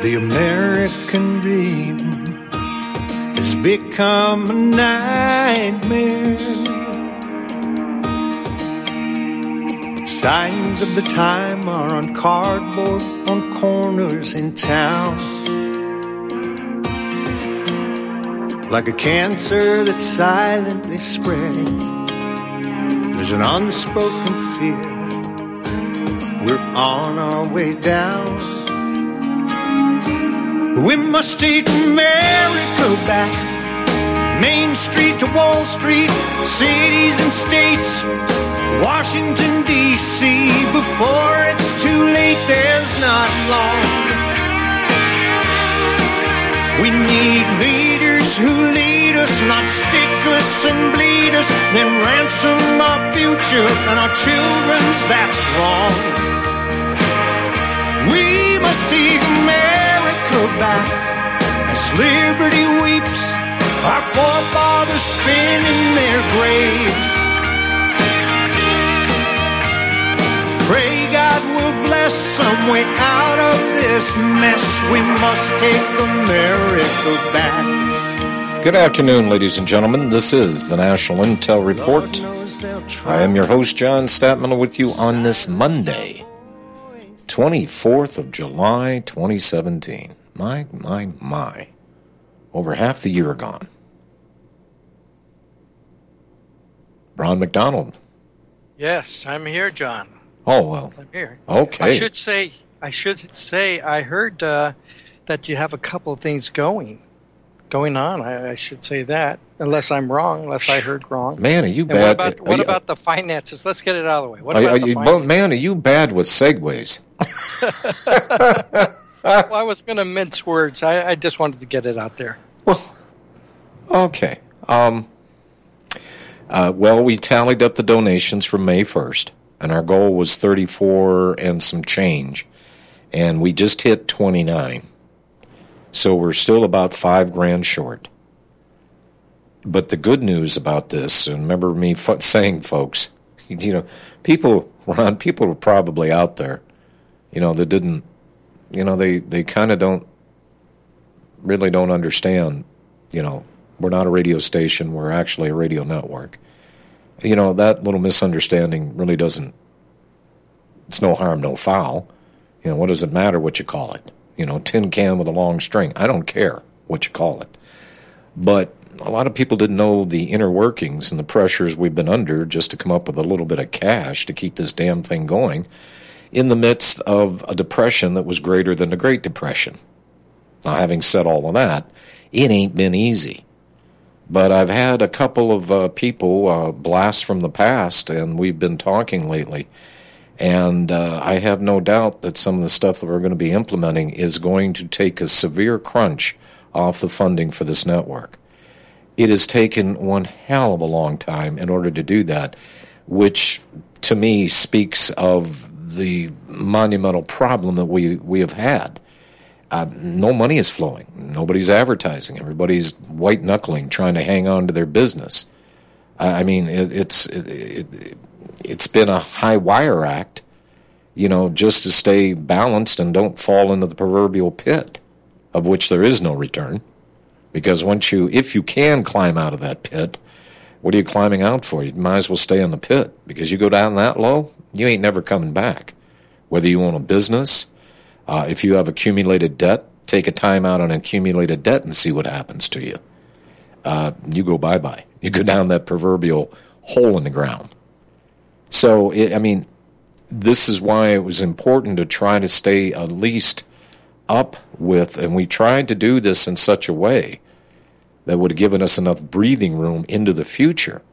The American dream has become a nightmare. Signs of the time are on cardboard on corners in town. Like a cancer that's silently spreading, there's an unspoken fear. We're on our way down. We must take America back. Main Street to Wall Street, cities and states, Washington, D.C. Before it's too late, there's not long. We need leaders who lead us, not stick us and bleed us, then ransom our future and our children's, that's wrong. We must take America back as liberty weeps, our forefathers spin in their graves. Pray God will bless some way out of this mess. We must take America back. Good afternoon, ladies and gentlemen. This is the National Intel Report. I am your host, John Statman, with you on this Monday, 24th of July, 2017. My. Over half the year gone. Ron McDonald. Yes, I'm here, John. Oh, well. I'm here. Okay. I should say, I heard that you have a couple of things going on. I should say that, unless I'm wrong, unless I heard wrong. Man, are you bad? What about the finances? Let's get it out of the way. What about the finances? Man, are you bad with segues? Well, I was going to mince words. I just wanted to get it out there. Well, okay. Well, we tallied up the donations from May 1st, and our goal was 34 and some change, and we just hit 29. So we're still about $5,000 short. But the good news about this, and remember me saying, folks, people are probably out there, that didn't, they kind of really don't understand, we're not a radio station, we're actually a radio network. That little misunderstanding really doesn't, it's no harm, no foul. What does it matter what you call it? Tin can with a long string. I don't care what you call it. But a lot of people didn't know the inner workings and the pressures we've been under just to come up with a little bit of cash to keep this damn thing going in the midst of a depression that was greater than the Great Depression. Now, having said all of that, it ain't been easy. But I've had a couple of people blast from the past, and we've been talking lately. And I have no doubt that some of the stuff that we're going to be implementing is going to take a severe crunch off the funding for this network. It has taken one hell of a long time in order to do that, which to me speaks of the monumental problem that we have had. No money is flowing. Nobody's advertising. Everybody's white-knuckling, trying to hang on to their business. I mean, it's been a high-wire act, just to stay balanced and don't fall into the proverbial pit, of which there is no return. Because if you can climb out of that pit, what are you climbing out for? You might as well stay in the pit, because you go down that low, you ain't never coming back. Whether you own a business, if you have accumulated debt, take a time out on accumulated debt and see what happens to you. You go bye-bye. You go down that proverbial hole in the ground. So, this is why it was important to try to stay at least up with, and we tried to do this in such a way that would have given us enough breathing room into the future,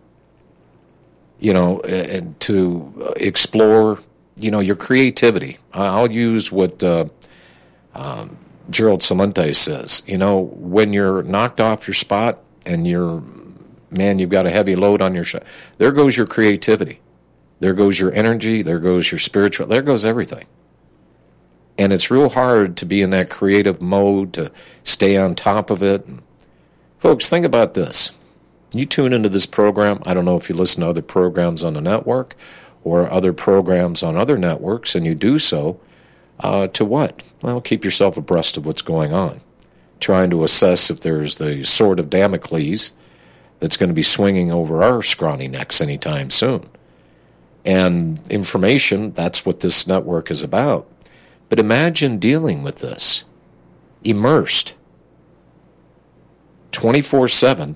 and to explore, your creativity. I'll use what Gerald Celente says. When you're knocked off your spot and you've got a heavy load on your shoulder, there goes your creativity. There goes your energy. There goes your spiritual. There goes everything. And it's real hard to be in that creative mode, to stay on top of it. And folks, think about this. You tune into this program. I don't know if you listen to other programs on the network or other programs on other networks, and you do so To what? Well, keep yourself abreast of what's going on. Trying to assess if there's the sword of Damocles that's going to be swinging over our scrawny necks anytime soon. And information, that's what this network is about. But imagine dealing with this, immersed, 24/7,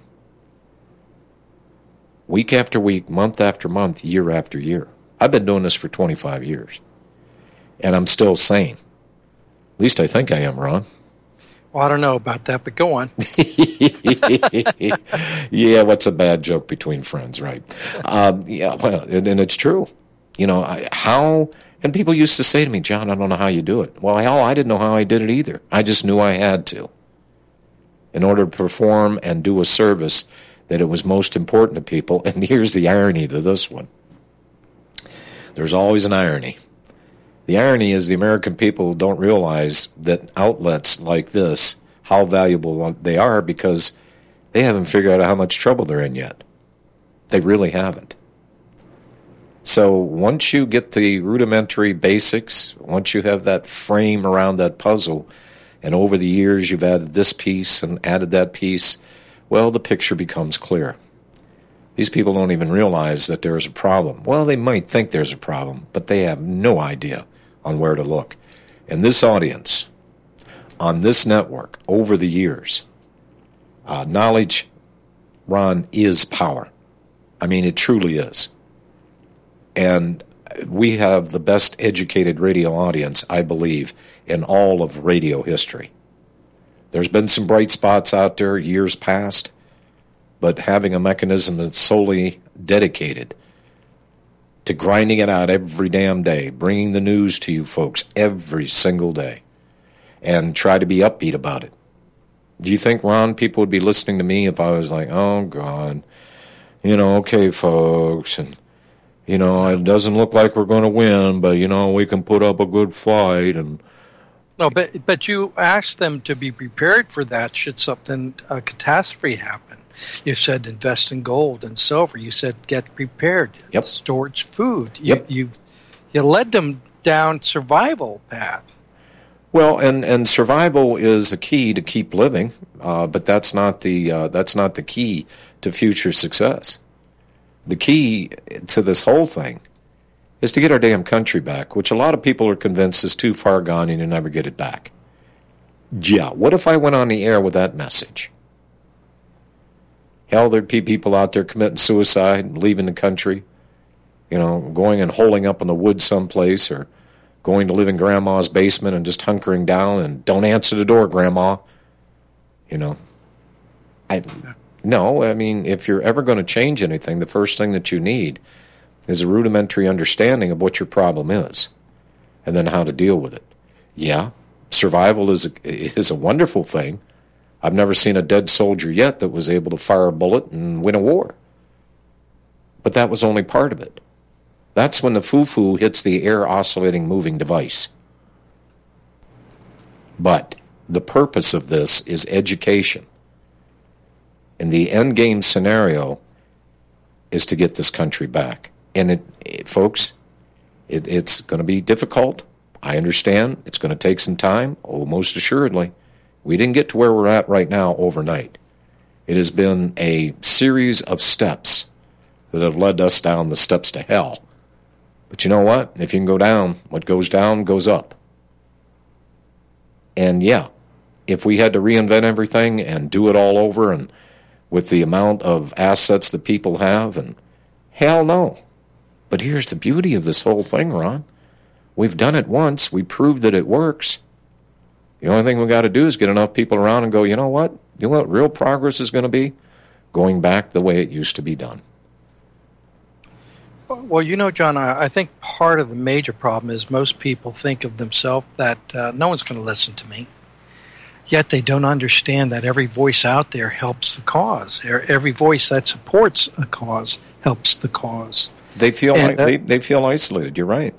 week after week, month after month, year after year. I've been doing this for 25 years, and I'm still sane. At least I think I am, Ron. Well, I don't know about that, but go on. Yeah, what's a bad joke between friends, right? Yeah, well, and it's true. You know, and people used to say to me, John, I don't know how you do it. Well, hell, I didn't know how I did it either. I just knew I had to. In order to perform and do a service that it was most important to people. And here's the irony to this one. There's always an irony. The irony is the American people don't realize that outlets like this, how valuable they are, because they haven't figured out how much trouble they're in yet. They really haven't. So once you get the rudimentary basics, once you have that frame around that puzzle, and over the years you've added this piece and added that piece, well, the picture becomes clear. These people don't even realize that there is a problem. Well, they might think there's a problem, but they have no idea on where to look. And this audience, on this network, over the years, knowledge, Ron, is power. I mean, it truly is. And we have the best educated radio audience, I believe, in all of radio history. There's been some bright spots out there years past, but having a mechanism that's solely dedicated to grinding it out every damn day, bringing the news to you folks every single day, and try to be upbeat about it. Do you think, Ron, people would be listening to me if I was like, oh, God, okay, folks, and, it doesn't look like we're going to win, but, we can put up a good fight, and... No, but you asked them to be prepared for that should something, a catastrophe happen. You said invest in gold and silver. You said get prepared. Yep. Storage food. Yep. You led them down survival path. Well, and survival is a key to keep living, but that's not the key to future success. The key to this whole thing is to get our damn country back, which a lot of people are convinced is too far gone and you'll never get it back. Yeah, what if I went on the air with that message? Hell, there'd be people out there committing suicide, leaving the country, going and holing up in the woods someplace, or going to live in Grandma's basement and just hunkering down and don't answer the door, Grandma. I mean, if you're ever going to change anything, the first thing that you need is a rudimentary understanding of what your problem is, and then how to deal with it. Yeah, survival is a wonderful thing. I've never seen a dead soldier yet that was able to fire a bullet and win a war. But that was only part of it. That's when the foo-foo hits the air oscillating moving device. But the purpose of this is education. And the end game scenario is to get this country back. And folks, it's going to be difficult. I understand. It's going to take some time. Oh, most assuredly. We didn't get to where we're at right now overnight. It has been a series of steps that have led us down the steps to hell. But you know what? If you can go down, what goes down goes up. And yeah, if we had to reinvent everything and do it all over, and with the amount of assets that people have, and hell no. But here's the beauty of this whole thing, Ron. We've done it once. We proved that it works. The only thing we've got to do is get enough people around and go, you know what? You know what real progress is going to be? Going back the way it used to be done. Well, John, I think part of the major problem is most people think of themselves that no one's going to listen to me. Yet they don't understand that every voice out there helps the cause. Every voice that supports a cause helps the cause. They feel they feel isolated. You're right.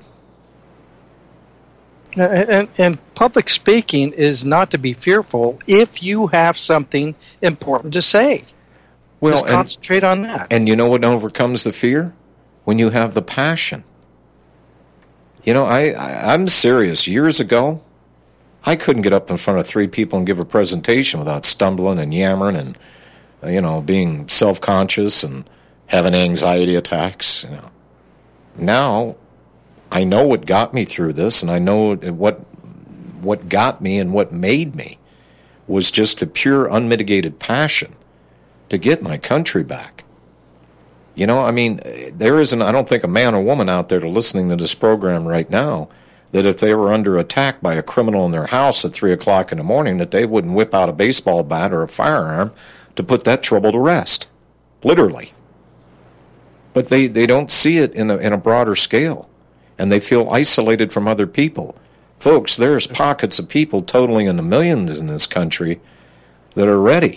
And public speaking is not to be fearful if you have something important to say. Well, just concentrate on that. And you know what overcomes the fear? When you have the passion. I'm serious. Years ago, I couldn't get up in front of 3 people and give a presentation without stumbling and yammering and, being self-conscious and having anxiety attacks. Now, I know what got me through this, and I know what got me and what made me was just the pure, unmitigated passion to get my country back. There isn't, I don't think, a man or woman out there listening to this program right now that if they were under attack by a criminal in their house at 3 o'clock in the morning, that they wouldn't whip out a baseball bat or a firearm to put that trouble to rest. Literally. But they don't see it in a broader scale, and they feel isolated from other people. Folks, there's pockets of people totaling in the millions in this country that are ready,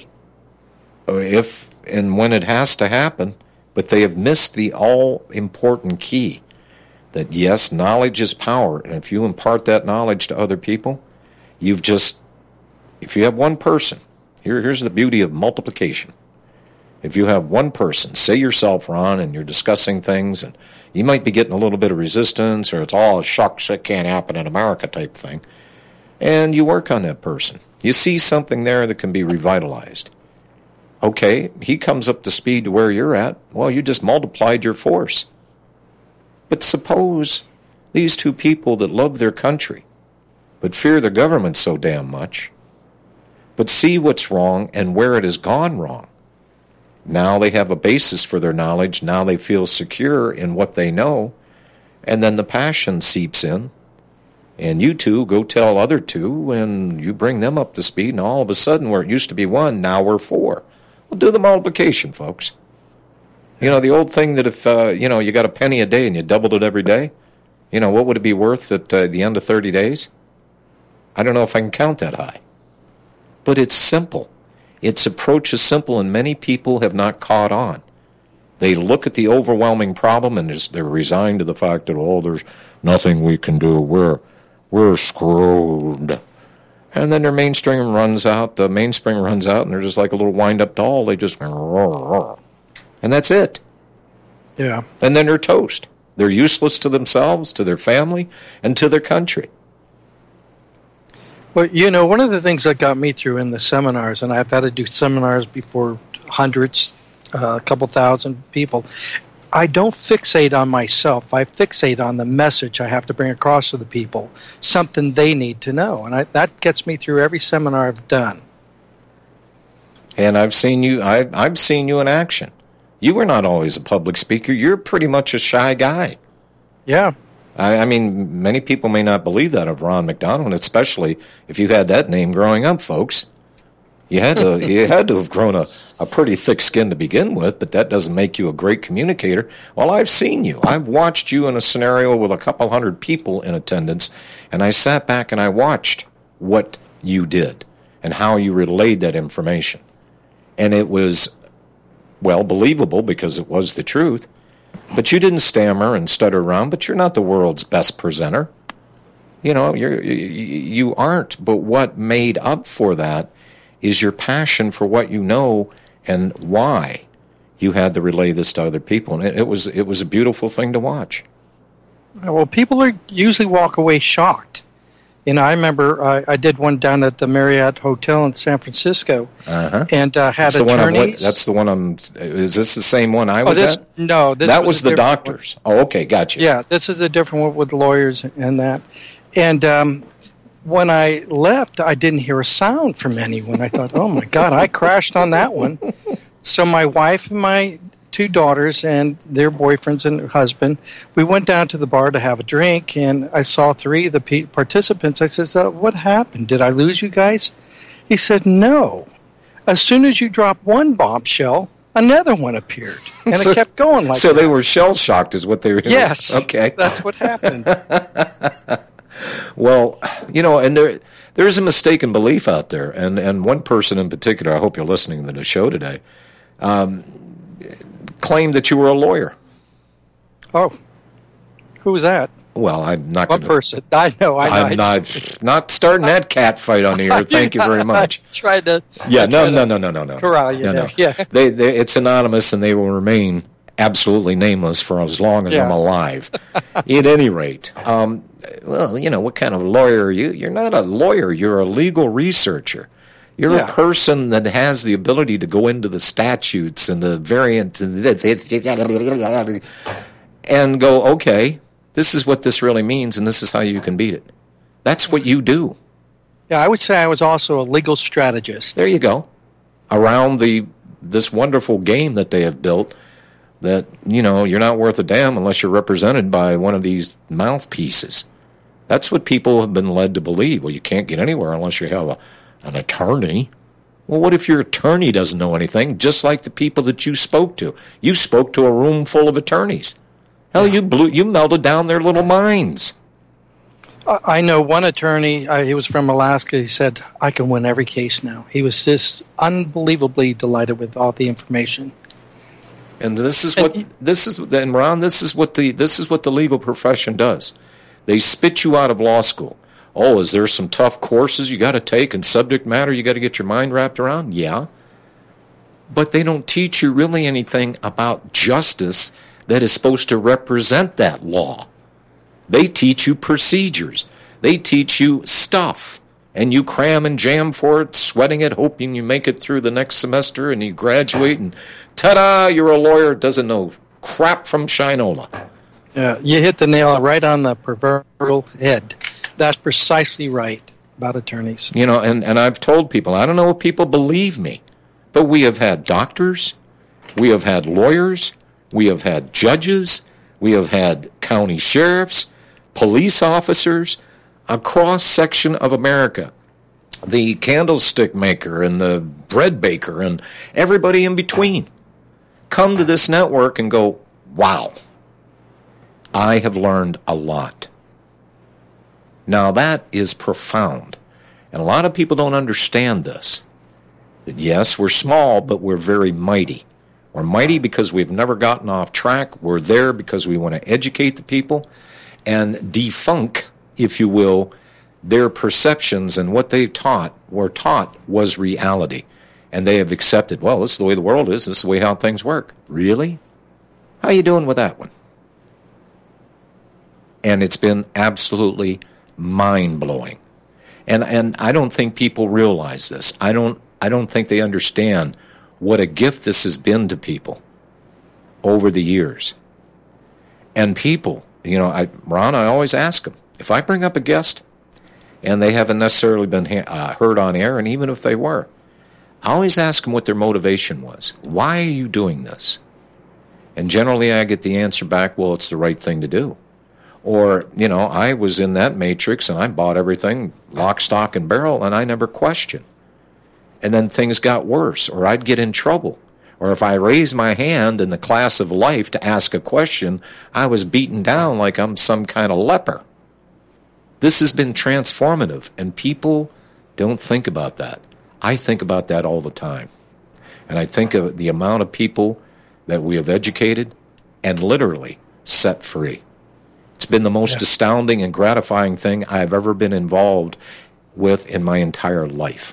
if and when it has to happen, but they have missed the all-important key, that yes, knowledge is power, and if you impart that knowledge to other people, if you have one person, here's the beauty of multiplication. If you have one person, say yourself, Ron, and you're discussing things, and you might be getting a little bit of resistance, or it's all shucks, it can't happen in America type thing, and you work on that person. You see something there that can be revitalized. Okay, he comes up to speed to where you're at. Well, you just multiplied your force. But suppose these 2 people that love their country, but fear the government so damn much, but see what's wrong and where it has gone wrong. Now they have a basis for their knowledge. Now they feel secure in what they know. And then the passion seeps in. And you 2 go tell other 2, and you bring them up to speed. And all of a sudden, where it used to be 1, now we're 4. Well, do the multiplication, folks. The old thing that if, you got a penny a day and you doubled it every day, what would it be worth at the end of 30 days? I don't know if I can count that high. But it's simple. Its approach is simple, and many people have not caught on. They look at the overwhelming problem, and they're resigned to the fact that, there's nothing we can do. We're screwed. And then their mainspring runs out, and they're just like a little wind-up doll. They just, and that's it. Yeah. And then they're toast. They're useless to themselves, to their family, and to their country. Well, one of the things that got me through in the seminars, and I've had to do seminars before hundreds, a couple thousand people, I don't fixate on myself. I fixate on the message I have to bring across to the people, something they need to know. And that gets me through every seminar I've done. And I've seen you in action. You were not always a public speaker. You're pretty much a shy guy. Yeah. I mean, many people may not believe that of Ron McDonald, especially if you had that name growing up, folks. You had to have grown a pretty thick skin to begin with, but that doesn't make you a great communicator. Well, I've seen you. I've watched you in a scenario with a couple hundred people in attendance, and I sat back and I watched what you did and how you relayed that information. And it was, believable because it was the truth. But you didn't stammer and stutter around, but you're not the world's best presenter. You aren't. But what made up for that is your passion for what you know and why you had to relay this to other people. And it was a beautiful thing to watch. Well, people usually walk away shocked. I remember I did one down at the Marriott Hotel in San Francisco, and had attorneys. That's the one is this the same one I was at? No, that was the doctors. Oh, okay, gotcha. Yeah, this is a different one with lawyers and that. And when I left, I didn't hear a sound from anyone. I thought, oh my God, I crashed on that one. So my wife and my 2 daughters and their boyfriends and husband, we went down to the bar to have a drink, and I saw 3 of the participants. I says, what happened? Did I lose you guys? He said, no. As soon as you dropped one bombshell, another one appeared. And it kept going like that. So they were shell-shocked is what they were doing? Yes. Okay. That's what happened. Well, and there's a mistaken belief out there. And one person in particular, I hope you're listening to the show today, claimed that you were a lawyer. Oh, who was that? Well, I'm not going to... What person? I know. I'm not starting that cat fight on the air. Thank you very much. I tried to... Yeah, no. Corral you there. Yeah. It's anonymous, and they will remain absolutely nameless for as long as I'm alive. At any rate, well, you know, what kind of lawyer are you? You're not a lawyer. You're a legal researcher. You're a person that has the ability to go into the statutes and the variants and go, okay, this is what this really means, and this is how you can beat it. That's what you do. Yeah, I would say I was also a legal strategist. There you go. Around this wonderful game that they have built that, you know, you're not worth a damn unless you're represented by one of these mouthpieces. That's what people have been led to believe. Well, you can't get anywhere unless you have an attorney. Well, what if your attorney doesn't know anything, just like the people that you spoke to? You spoke to a room full of attorneys. Hell, you melted down their little minds. I know one attorney, he was from Alaska, he said, I can win every case now. He was just unbelievably delighted with all the information. And Ron, this is what the legal profession does. They spit you out of law school. Oh, is there some tough courses you got to take and subject matter you got to get your mind wrapped around? Yeah. But they don't teach you really anything about justice that is supposed to represent that law. They teach you procedures. They teach you stuff. And you cram and jam for it, sweating it, hoping you make it through the next semester, and you graduate, and ta-da, you're a lawyer that doesn't know crap from Shinola. Yeah, you hit the nail right on the proverbial head. That's precisely right about attorneys. You know, and I've told people, I don't know if people believe me, but we have had doctors, we have had lawyers, we have had judges, we have had county sheriffs, police officers, a cross-section of America, the candlestick maker and the bread baker and everybody in between, come to this network and go, wow, I have learned a lot. Now that is profound, and a lot of people don't understand this. That yes, we're small, but we're very mighty. We're mighty because we've never gotten off track. We're there because we want to educate the people and defunk, if you will, their perceptions, and what they were taught was reality. And they have accepted, well, this is the way the world is, this is the way how things work. Really? How you doing with that one? And it's been absolutely mind-blowing. And I don't think people realize this. I don't think they understand what a gift this has been to people over the years. And people, you know, Ron, I always ask them, if I bring up a guest and they haven't necessarily been heard on air, and even if they were, I always ask them what their motivation was. Why are you doing this? And generally I get the answer back, well, it's the right thing to do. Or, you know, I was in that matrix and I bought everything lock, stock, and barrel, and I never questioned. And then things got worse, or I'd get in trouble. Or if I raised my hand in the class of life to ask a question, I was beaten down like I'm some kind of leper. This has been transformative, and people don't think about that. I think about that all the time. And I think of the amount of people that we have educated and literally set free. It's been the most astounding and gratifying thing I've ever been involved with in my entire life.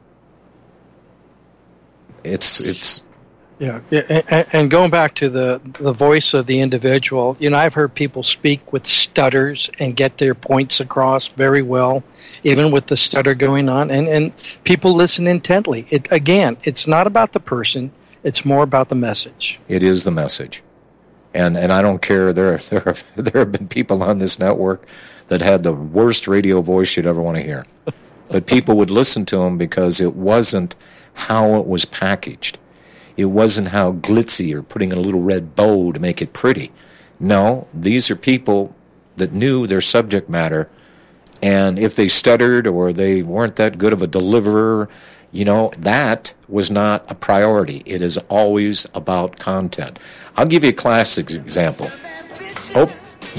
It's Yeah, and going back to the voice of the individual, you know, I've heard people speak with stutters and get their points across very well, even with the stutter going on, and people listen intently. It's not about the person, it's more about the message. It is the message. And I don't care, there have been people on this network that had the worst radio voice you'd ever want to hear. But people would listen to them because it wasn't how it was packaged. It wasn't how glitzy or putting a little red bow to make it pretty. No, these are people that knew their subject matter, and if they stuttered or they weren't that good of a deliverer, you know, that was not a priority. It is always about content. I'll give you a classic example. Oh,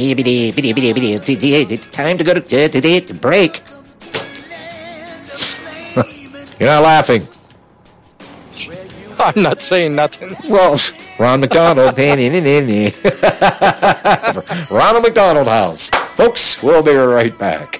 it's time to go to break. You're not laughing. I'm not saying nothing. Well, Ron McDonald. Ronald McDonald House. Folks, we'll be right back.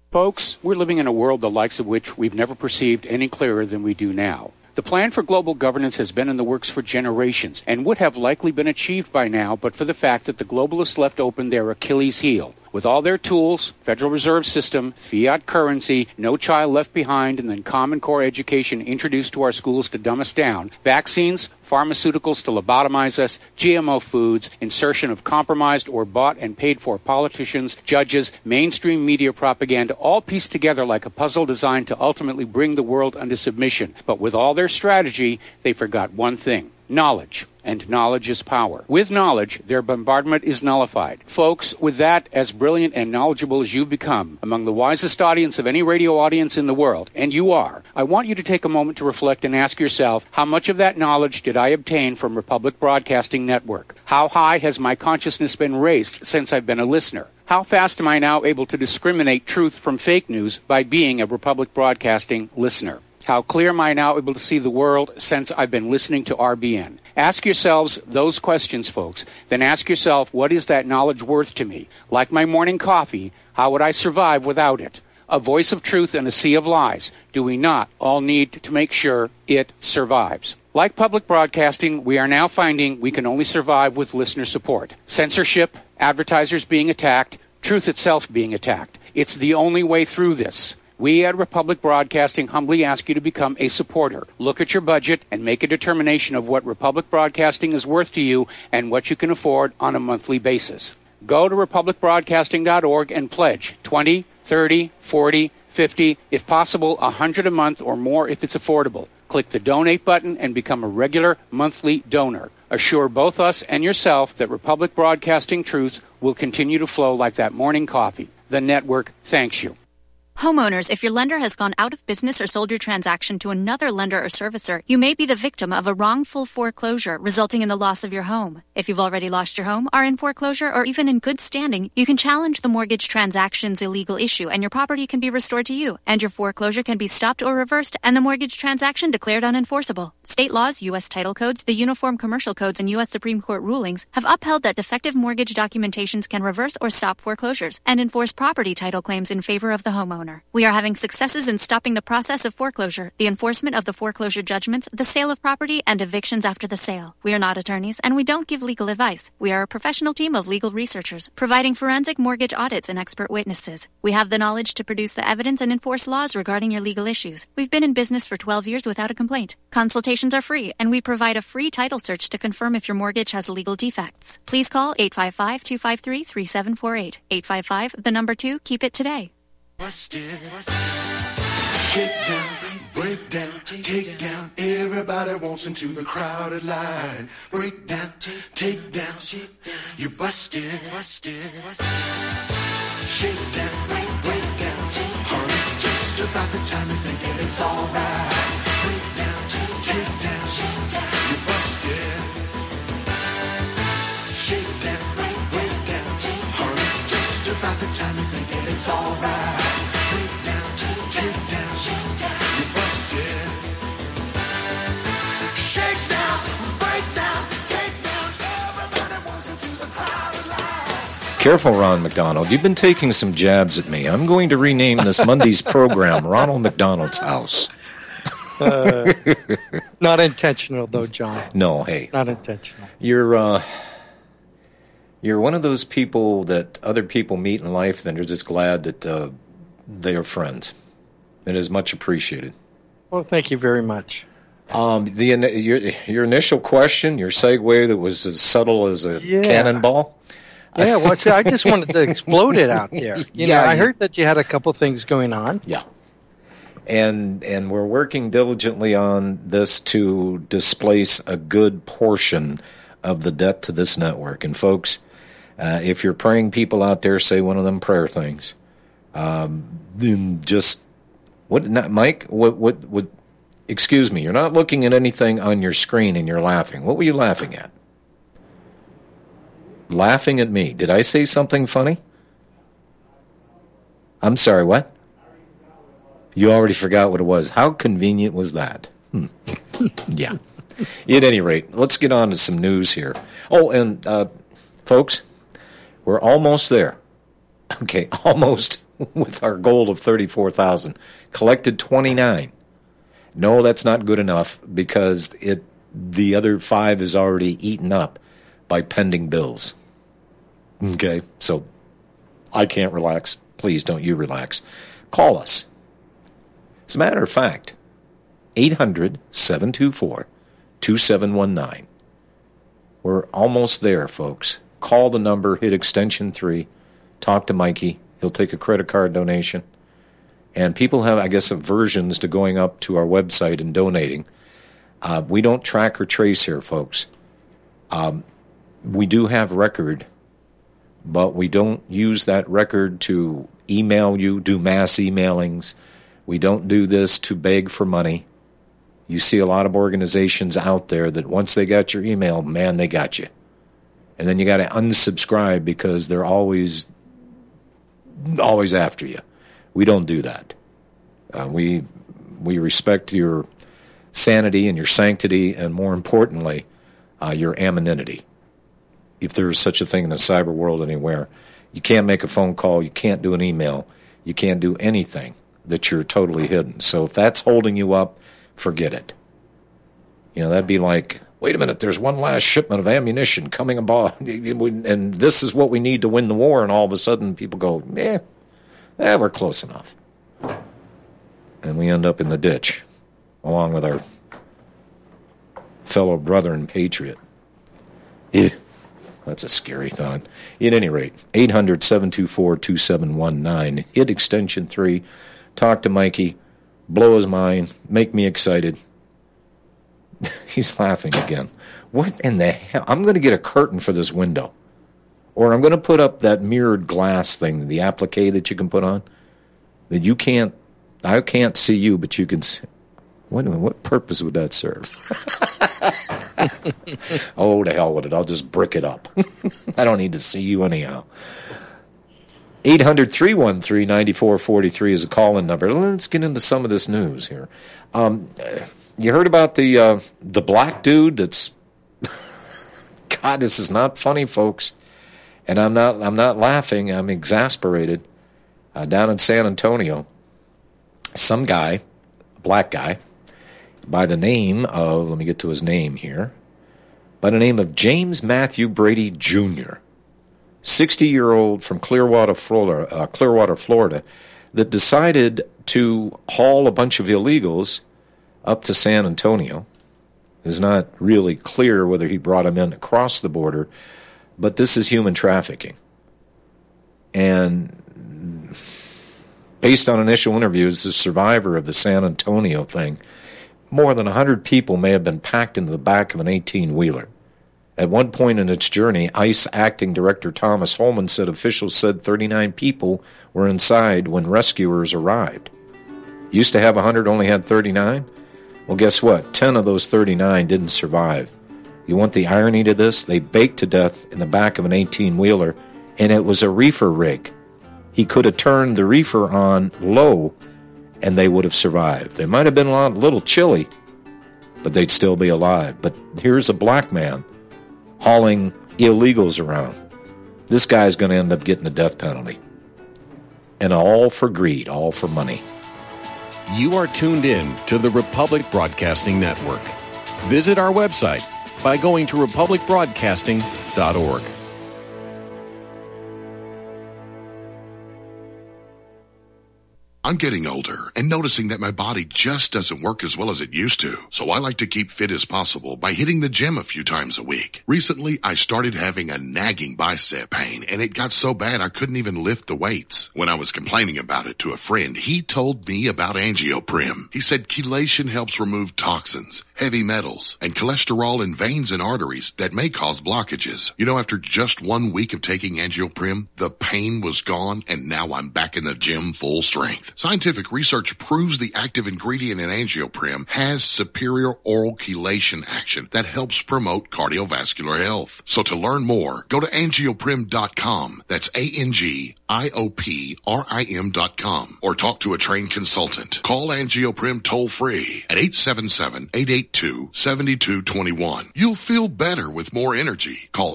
Folks, we're living in a world the likes of which we've never perceived any clearer than we do now. The plan for global governance has been in the works for generations and would have likely been achieved by now but for the fact that the globalists left open their Achilles heel. With all their tools, Federal Reserve System, fiat currency, no child left behind, and then Common Core education introduced to our schools to dumb us down, vaccines, pharmaceuticals to lobotomize us, GMO foods, insertion of compromised or bought and paid for politicians, judges, mainstream media propaganda, all pieced together like a puzzle designed to ultimately bring the world under submission. But with all their strategy, they forgot one thing: knowledge. And knowledge is power. With knowledge, their bombardment is nullified. Folks, with that, as brilliant and knowledgeable as you've become, among the wisest audience of any radio audience in the world, and you are, I want you to take a moment to reflect and ask yourself, how much of that knowledge did I obtain from Republic Broadcasting Network? How high has my consciousness been raised since I've been a listener? How fast am I now able to discriminate truth from fake news by being a Republic Broadcasting listener? How clear am I now able to see the world since I've been listening to RBN? Ask yourselves those questions, folks. Then ask yourself, what is that knowledge worth to me? Like my morning coffee, how would I survive without it? A voice of truth in a sea of lies. Do we not all need to make sure it survives? Like public broadcasting, we are now finding we can only survive with listener support. Censorship, advertisers being attacked, truth itself being attacked. It's the only way through this. We at Republic Broadcasting humbly ask you to become a supporter. Look at your budget and make a determination of what Republic Broadcasting is worth to you and what you can afford on a monthly basis. Go to republicbroadcasting.org and pledge $20, $30, $40, $50, if possible, $100 a month or more if it's affordable. Click the donate button and become a regular monthly donor. Assure both us and yourself that Republic Broadcasting truth will continue to flow like that morning coffee. The network thanks you. Homeowners, if your lender has gone out of business or sold your transaction to another lender or servicer, you may be the victim of a wrongful foreclosure resulting in the loss of your home. If you've already lost your home, are in foreclosure, or even in good standing, you can challenge the mortgage transaction's illegal issue and your property can be restored to you, and your foreclosure can be stopped or reversed and the mortgage transaction declared unenforceable. State laws, U.S. title codes, the Uniform Commercial Codes, and U.S. Supreme Court rulings have upheld that defective mortgage documentations can reverse or stop foreclosures and enforce property title claims in favor of the homeowner. We are having successes in stopping the process of foreclosure, the enforcement of the foreclosure judgments, the sale of property, and evictions after the sale. We are not attorneys, and we don't give legal advice. We are a professional team of legal researchers, providing forensic mortgage audits and expert witnesses. We have the knowledge to produce the evidence and enforce laws regarding your legal issues. We've been in business for 12 years without a complaint. Consultations are free, and we provide a free title search to confirm if your mortgage has legal defects. Please call 855-253-3748. 855, the number 2, keep it today. Busted. Shake down, break down, take down. Everybody wants into the crowded line. Break down, take down. You busted. Shake down, break down, honey. Just about the time you think that it's alright. Break down, take down. You busted. Shake down, break down, honey. Just about the time you think that it's alright. Careful, Ron McDonald. You've been taking some jabs at me. I'm going to rename this Monday's program Ronald McDonald's House. Not intentional, though, John. No, hey. Not intentional. You're one of those people that other people meet in life, and they're just glad that they are friends. It is much appreciated. Well, thank you very much. Your initial question, your segue that was as subtle as a cannonball. Yeah, well, see, I just wanted to explode it out there. I heard that you had a couple things going on. Yeah. And we're working diligently on this to displace a good portion of the debt to this network. And folks, if you're praying people out there, say one of them prayer things. Then just Mike? What? Excuse me. You're not looking at anything on your screen and you're laughing. What were you laughing at? Laughing at me. Did I say something funny? I'm sorry, what? You already forgot what it was. How convenient was that? Yeah. At any rate, let's get on to some news here. Oh, and folks, we're almost there. Okay, almost with our goal of 34,000. Collected 29. No, that's not good enough because the other 5 is already eaten up by pending bills. Okay, so I can't relax. Please don't you relax. Call us. As a matter of fact, 800-724-2719. We're almost there, folks. Call the number, hit extension 3, talk to Mikey. He'll take a credit card donation. And people have, I guess, aversions to going up to our website and donating. We don't track or trace here, folks. We do have record, but we don't use that record to email you, do mass emailings. We don't do this to beg for money. You see a lot of organizations out there that once they got your email, man, they got you. And then you got to unsubscribe because they're always after you. We don't do that. We respect your sanity and your sanctity, and more importantly, your anonymity. If there is such a thing in the cyber world anywhere, you can't make a phone call, you can't do an email, you can't do anything that you're totally hidden. So if that's holding you up, forget it. You know, that'd be like, wait a minute, there's one last shipment of ammunition coming aboard, and this is what we need to win the war, and all of a sudden people go, we're close enough. And we end up in the ditch, along with our fellow brother and patriot. That's a scary thought. At any rate, 800-724-2719. Hit extension 3. Talk to Mikey. Blow his mind. Make me excited. He's laughing again. What in the hell? I'm going to get a curtain for this window. Or I'm going to put up that mirrored glass thing, the applique that you can put on. That you can't, I can't see you, but you can see. What purpose would that serve? Oh, to hell with it. I'll just brick it up. I don't need to see you anyhow. 800-313-9443 is a call-in number. Let's get into some of this news here. You heard about the black dude that's... God, this is not funny, folks. And I'm not laughing. I'm exasperated. Down in San Antonio, some guy, a black guy, by the name of, let me get to his name here, by the name of James Matthew Brady Jr., 60-year-old from Clearwater, Florida, that decided to haul a bunch of illegals up to San Antonio. It's not really clear whether he brought them in across the border, but this is human trafficking. And based on initial interviews, the survivor of the San Antonio thing, more than 100 people may have been packed into the back of an 18-wheeler. At one point in its journey, ICE Acting Director Thomas Holman said officials said 39 people were inside when rescuers arrived. Used to have 100, only had 39? Well, guess what? 10 of those 39 didn't survive. You want the irony to this? They baked to death in the back of an 18-wheeler, and it was a reefer rig. He could have turned the reefer on low, and they would have survived. They might have been a little chilly, but they'd still be alive. But here's a black man hauling illegals around. This guy's going to end up getting a death penalty. And all for greed, all for money. You are tuned in to the Republic Broadcasting Network. Visit our website by going to republicbroadcasting.org. I'm getting older and noticing that my body just doesn't work as well as it used to. So I like to keep fit as possible by hitting the gym a few times a week. Recently, I started having a nagging bicep pain, and it got so bad I couldn't even lift the weights. When I was complaining about it to a friend, he told me about Angioprim. He said chelation helps remove toxins, heavy metals, and cholesterol in veins and arteries that may cause blockages. You know, after just 1 week of taking Angioprim, the pain was gone, and now I'm back in the gym full strength. Scientific research proves the active ingredient in Angioprim has superior oral chelation action that helps promote cardiovascular health. So to learn more, go to angioprim.com. That's ANGIOPRIM.com, or talk to a trained consultant. Call Angioprim toll free at 877-882-7221. You'll feel better with more energy. Call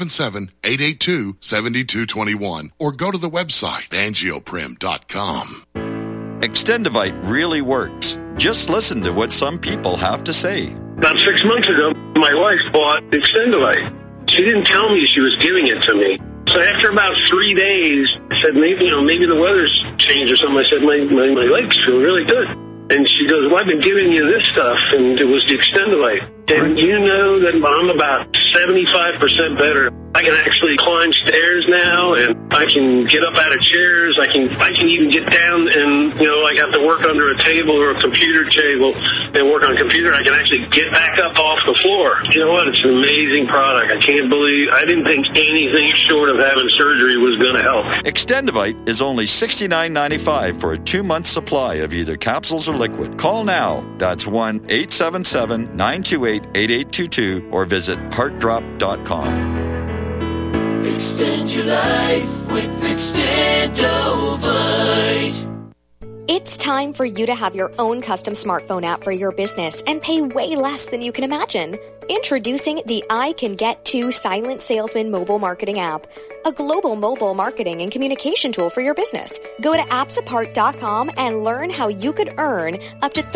877-882-7221 or go to the website angioprim.com. Extendivite really works. Just listen to what some people have to say. About 6 months ago, my wife bought Extendivite. She didn't tell me she was giving it to me. So after about 3 days, I said, maybe the weather's changed or something. I said, my legs feel really good. And she goes, well, I've been giving you this stuff, and it was the Extendivite. And you know that I'm about 75% better. I can actually climb stairs now, and I can get up out of chairs. I can even get down and, I have to work under a table or a computer table and work on a computer. I can actually get back up off the floor. You know what? It's an amazing product. I didn't think anything short of having surgery was going to help. Extendivite is only $69.95 for a 2-month supply of either capsules or liquid. Call now. That's 1-877-928-8822 or visit heartdrop.com. Extend your life with Extendovite. It's time for you to have your own custom smartphone app for your business and pay way less than you can imagine. Introducing the I Can Get To Silent Salesman mobile marketing app, a global mobile marketing and communication tool for your business. Go to appsapart.com and learn how you could earn up to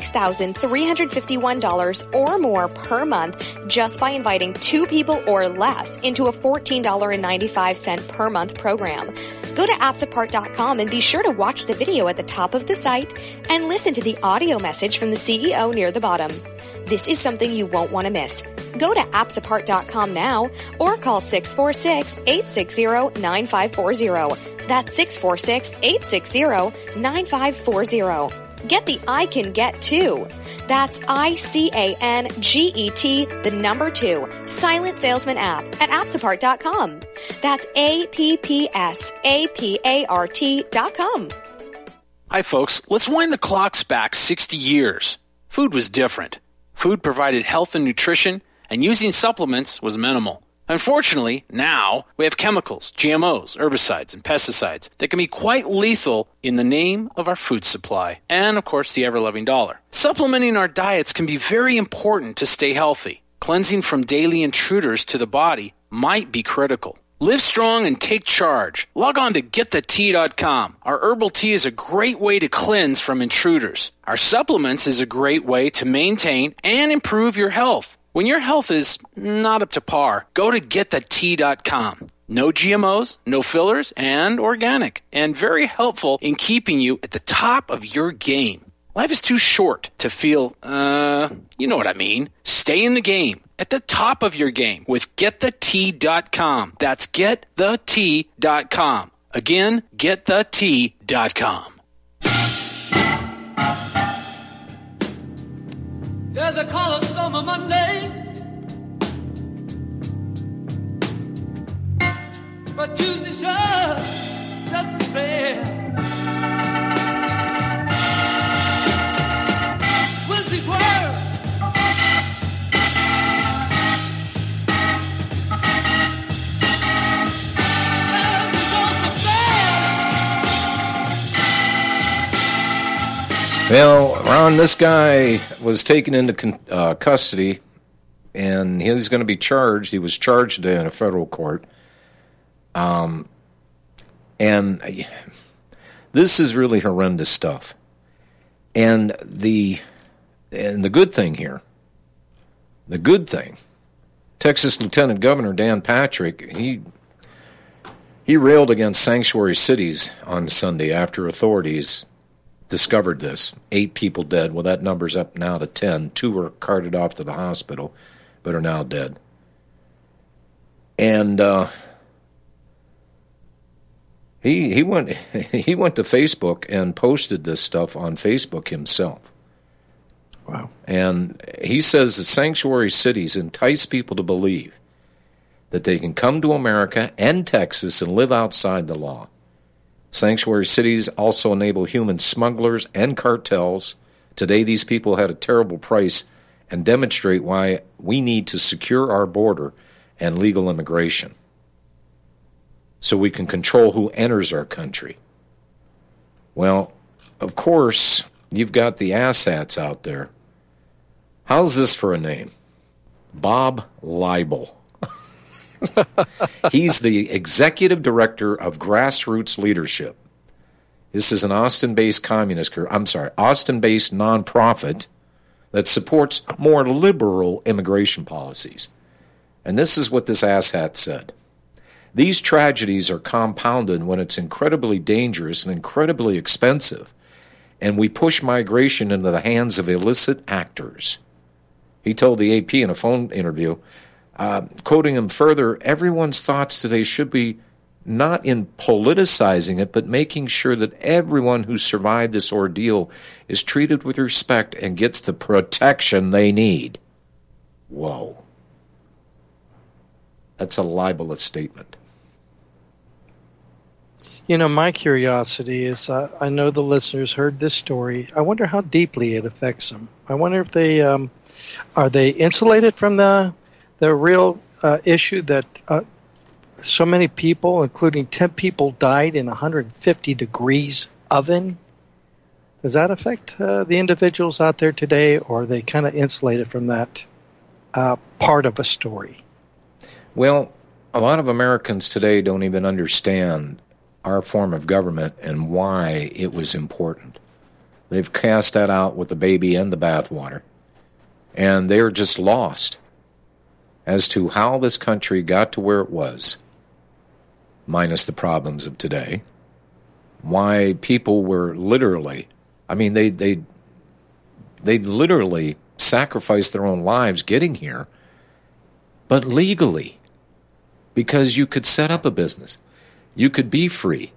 $36,351 or more per month just by inviting 2 people or less into a $14.95 per month program. Go to appsapart.com and be sure to watch the video at the top of the site and listen to the audio message from the CEO near the bottom. This is something you won't want to miss. Go to appsapart.com now or call 646-860-9540. That's 646-860-9540. Get the I Can Get To. That's ICANGET 2 Silent Salesman app at appsapart.com. That's APPSAPART.com. Hi folks, let's wind the clocks back 60 years. Food was different. Food provided health and nutrition, and using supplements was minimal. Unfortunately, now we have chemicals, GMOs, herbicides, and pesticides that can be quite lethal in the name of our food supply, and of course the ever-loving dollar. Supplementing our diets can be very important to stay healthy. Cleansing from daily intruders to the body might be critical. Live strong and take charge. Log on to getthetea.com. Our herbal tea is a great way to cleanse from intruders. Our supplements is a great way to maintain and improve your health. When your health is not up to par, go to getthetea.com. No GMOs, no fillers, and organic, and very helpful in keeping you at the top of your game. Life is too short to feel, you know what I mean. Stay in the game, at the top of your game with getthetea.com. That's getthetea.com. Again, getthetea.com. Yeah, they call us Summer Monday, but Tuesday just doesn't fair. Wednesday's work, Thursday's also sad. Well, Ron, this guy was taken into custody, and he's going to be charged. He was charged today in a federal court. And this is really horrendous stuff. And the good thing here, Texas Lieutenant Governor Dan Patrick, he railed against sanctuary cities on Sunday after authorities discovered this. 8 people dead. Well, that number's up now to 10. 2 were carted off to the hospital, but are now dead. And he went to Facebook and posted this stuff on Facebook himself. Wow. And he says that sanctuary cities entice people to believe that they can come to America and Texas and live outside the law. Sanctuary cities also enable human smugglers and cartels. Today, these people had a terrible price and demonstrate why we need to secure our border and legal immigration so we can control who enters our country. Well, of course, you've got the asshats out there. How's this for a name? Bob Leibel. He's the executive director of Grassroots Leadership. This is an Austin-based Austin-based nonprofit that supports more liberal immigration policies. And this is what this asshat said. These tragedies are compounded when it's incredibly dangerous and incredibly expensive, and we push migration into the hands of illicit actors. He told the AP in a phone interview, quoting him further, everyone's thoughts today should be not in politicizing it, but making sure that everyone who survived this ordeal is treated with respect and gets the protection they need. Whoa. That's a libelous statement. You know, my curiosity is, I know the listeners heard this story. I wonder how deeply it affects them. I wonder if they, are they insulated from the real issue that so many people, including 10 people, died in a 150 degrees oven? Does that affect the individuals out there today, or are they kind of insulated from that part of a story? Well, a lot of Americans today don't even understand our form of government and why it was important. They've cast that out with the baby and the bathwater. And they're just lost as to how this country got to where it was, minus the problems of today. Why people were literally, they literally sacrificed their own lives getting here, but legally, because you could set up a business. You could be free.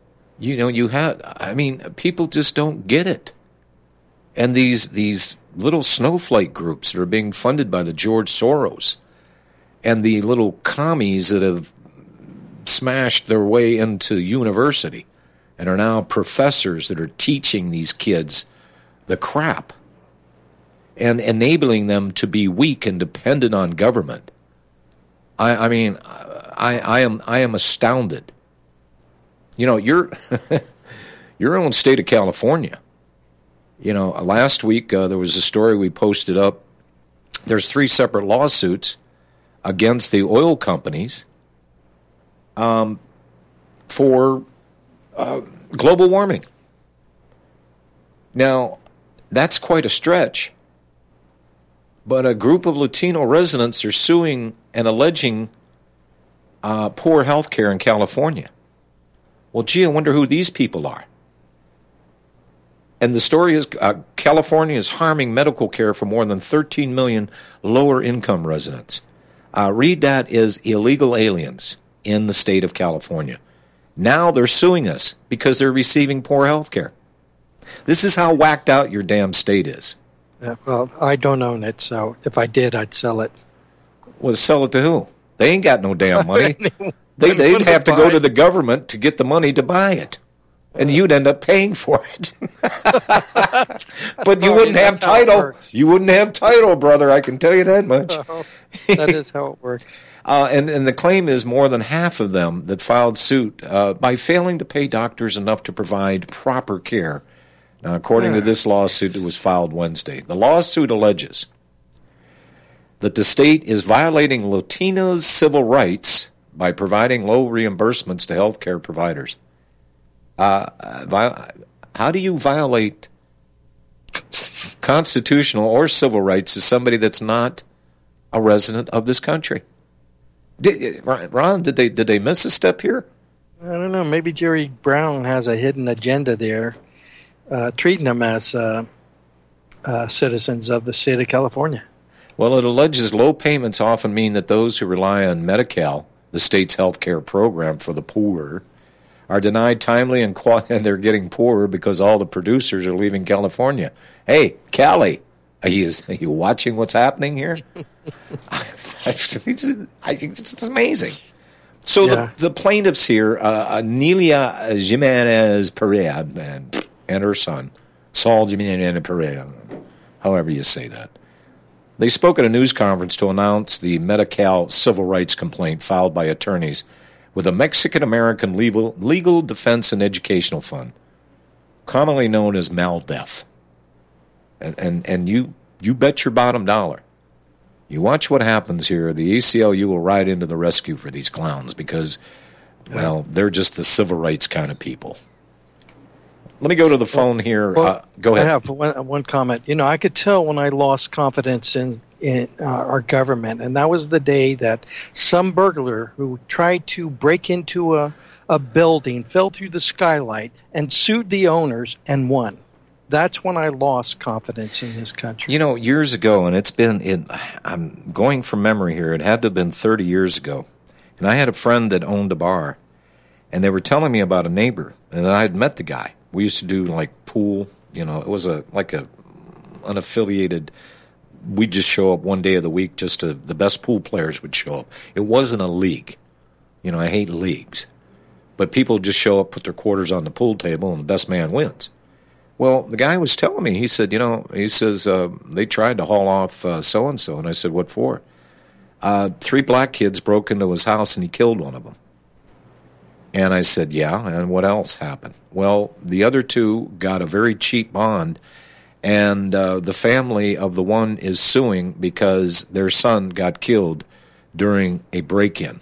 People just don't get it. And these little snowflake groups that are being funded by the George Soros and the little commies that have smashed their way into university and are now professors that are teaching these kids the crap and enabling them to be weak and dependent on government. I am astounded. You know, your own state of California. You know, last week there was a story we posted up. There's 3 separate lawsuits against the oil companies for global warming. Now, that's quite a stretch. But a group of Latino residents are suing and alleging poor health care in California. Well, gee, I wonder who these people are. And the story is California is harming medical care for more than 13 million lower-income residents. Read that as illegal aliens in the state of California. Now they're suing us because they're receiving poor health care. This is how whacked out your damn state is. Well, I don't own it, so if I did, I'd sell it. Well, sell it to who? They ain't got no damn money. They'd have to go to the government to get the money to buy it. And you'd end up paying for it. But you wouldn't have title. You wouldn't have title, brother. I can tell you that much. That is how it works. And the claim is more than half of them that filed suit by failing to pay doctors enough to provide proper care. Now, according to this lawsuit that was filed Wednesday, the lawsuit alleges that the state is violating Latinos' civil rights by providing low reimbursements to health care providers. How do you violate constitutional or civil rights to somebody that's not a resident of this country? Ron, did they miss a step here? I don't know. Maybe Jerry Brown has a hidden agenda there, treating them as citizens of the state of California. Well, it alleges low payments often mean that those who rely on Medi-Cal, the state's health care program for the poor, are denied timely and they're getting poorer because all the producers are leaving California. Hey, Cali, are you watching what's happening here? I think it's amazing. So the plaintiffs here, Nelia Jimenez Perea and her son, Saul Jimenez Perea, however you say that, they spoke at a news conference to announce the Medi-Cal civil rights complaint filed by attorneys with a Mexican-American legal defense and educational fund, commonly known as MALDEF. And you bet your bottom dollar. You watch what happens here. The ACLU will ride into the rescue for these clowns because, well, they're just the civil rights kind of people. Let me go to the phone here. Go ahead. I have one comment. I could tell when I lost confidence in our government, and that was the day that some burglar who tried to break into a building fell through the skylight and sued the owners and won. That's when I lost confidence in this country. Years ago, and I'm going from memory here, it had to have been 30 years ago, and I had a friend that owned a bar, and they were telling me about a neighbor, and I had met the guy. We used to do pool, it was like a unaffiliated, we'd just show up one day of the week, the best pool players would show up. It wasn't a league. I hate leagues. But people just show up, put their quarters on the pool table, and the best man wins. Well, the guy was telling me, he said, they tried to haul off so-and-so, and I said, what for? 3 black kids broke into his house, and he killed one of them. And I said, yeah, and what else happened? Well, the other 2 got a very cheap bond, and the family of the one is suing because their son got killed during a break-in.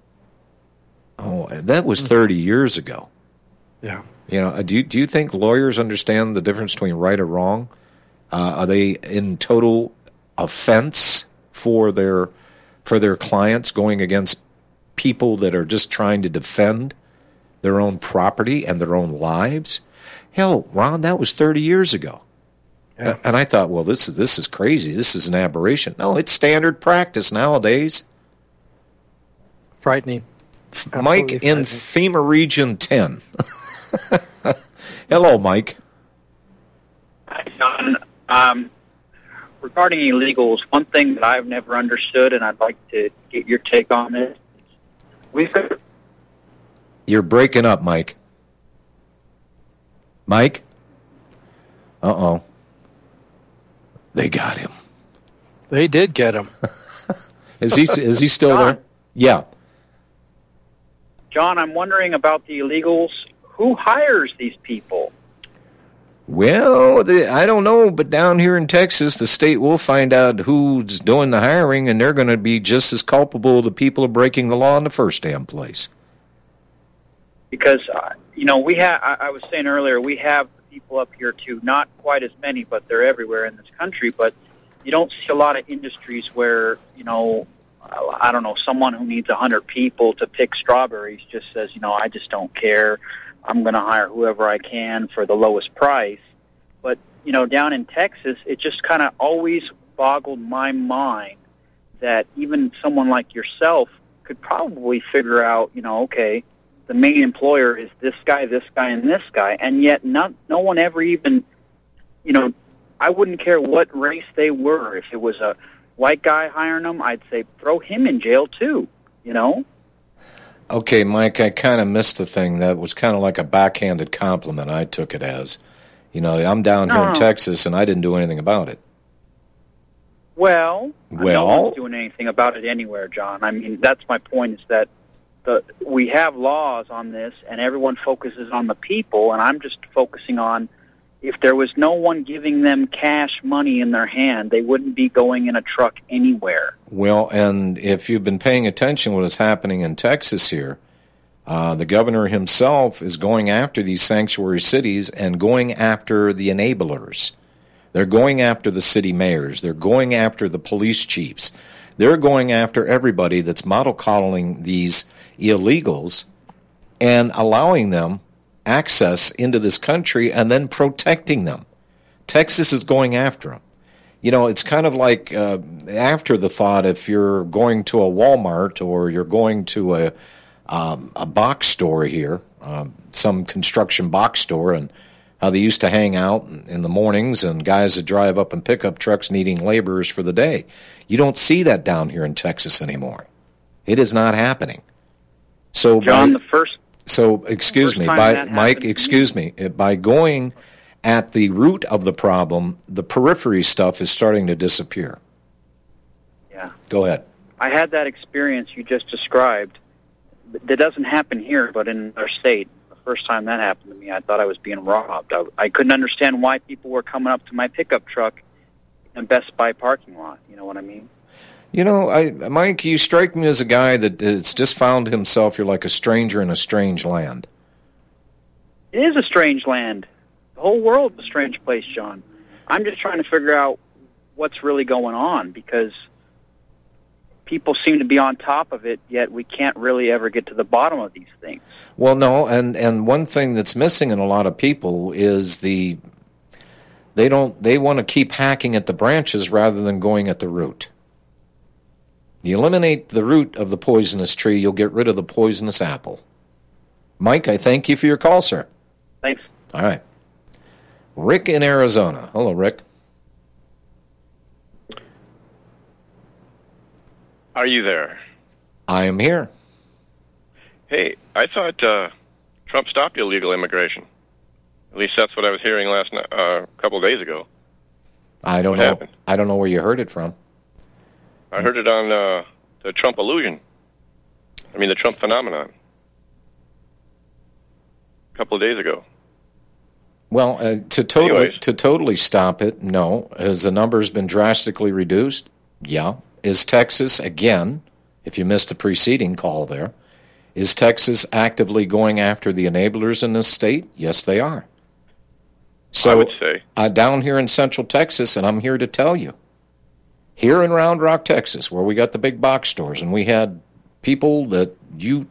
Oh, that was 30 years ago. Yeah. Do you think lawyers understand the difference between right or wrong? Are they in total offense for their clients going against people that are just trying to defend their own property and their own lives? Hell, Ron, that was 30 years ago. Yeah. And I thought, well, this is crazy. This is an aberration. No, it's standard practice nowadays. Frightening. Mike in FEMA Region 10. Hello, Mike. Hi, John. Regarding illegals, one thing that I've never understood, and I'd like to get your take on this. You're breaking up, Mike. Mike? Uh-oh. They got him. They did get him. Is he still John, there? Yeah. John, I'm wondering about the illegals. Who hires these people? Well, I don't know, but down here in Texas, the state will find out who's doing the hiring, and they're going to be just as culpable as the people are breaking the law in the first damn place. Because, we have, I was saying earlier, we have people up here too, not quite as many, but they're everywhere in this country, but you don't see a lot of industries where, I don't know, someone who needs 100 people to pick strawberries just says, I just don't care. I'm going to hire whoever I can for the lowest price. But, down in Texas, it just kind of always boggled my mind that even someone like yourself could probably figure out, okay, the main employer is this guy, and this guy. And yet no one ever even, I wouldn't care what race they were. If it was a white guy hiring them, I'd say throw him in jail too, Okay, Mike, I kind of missed a thing that was kind of like a backhanded compliment. I took it as, I'm down here in Texas, and I didn't do anything about it. Well, no one's doing anything about it anywhere, John. I mean, that's my point, is that we have laws on this, and everyone focuses on the people, and I'm just focusing on if there was no one giving them cash money in their hand, they wouldn't be going in a truck anywhere. Well, and if you've been paying attention to what is happening in Texas here, the governor himself is going after these sanctuary cities and going after the enablers. They're going after the city mayors. They're going after the police chiefs. They're going after everybody that's model coddling these illegals and allowing them access into this country and then protecting them. Texas is going after them. It's kind of like after the thought, if you're going to a Walmart or you're going to a box store here, some construction box store, and how they used to hang out in the mornings and guys that drive up in pickup trucks needing laborers for the day. You don't see that down here in Texas anymore. It is not happening. So, John, excuse me, by going at the root of the problem, the periphery stuff is starting to disappear. Yeah. Go ahead. I had that experience you just described. That doesn't happen here, but in our state. The first time that happened to me, I thought I was being robbed. I couldn't understand why people were coming up to my pickup truck in Best Buy parking lot. You know what I mean? You know, Mike, you strike me as a guy that's just found himself, you're like a stranger in a strange land. It is a strange land. The whole world's a strange place, John. I'm just trying to figure out what's really going on, because people seem to be on top of it, yet we can't really ever get to the bottom of these things. Well, no, and one thing that's missing in a lot of people is they want to keep hacking at the branches rather than going at the root. You eliminate the root of the poisonous tree, you'll get rid of the poisonous apple. Mike, I thank you for your call, sir. Thanks. All right. Rick in Arizona. Hello, Rick. Are you there? I am here. Hey, I thought Trump stopped illegal immigration. At least that's what I was hearing last night, a couple of days ago. I don't know. Happened? I don't know where you heard it from. I heard it on the Trump illusion. I mean, the Trump phenomenon. A couple of days ago. Well, to totally stop it, no. Has the numbers been drastically reduced? Yeah. Is Texas, again, if you missed the preceding call there, is Texas actively going after the enablers in this state? Yes, they are. So, I would say. Down here in Central Texas, and I'm here to tell you, here in Round Rock, Texas, where we got the big box stores, and we had people that you